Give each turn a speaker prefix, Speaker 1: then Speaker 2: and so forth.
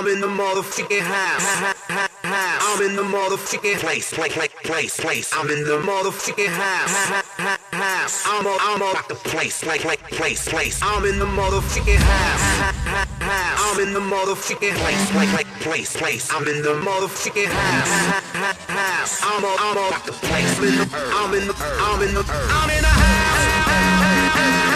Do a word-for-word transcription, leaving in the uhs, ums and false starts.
Speaker 1: I'm in the motherfucking house. I'm in the motherfucking place, place, place, place, place. I'm in the motherfucking house. I'm a, I'm a the place, place, place, place, place. I'm in the motherfucking house. I'm in the motherfucking place, place, place, place, place. I'm in the motherfucking house. I'm a, I'm a the place. I'm in the, I'm in the, I'm in the, I'm in the house.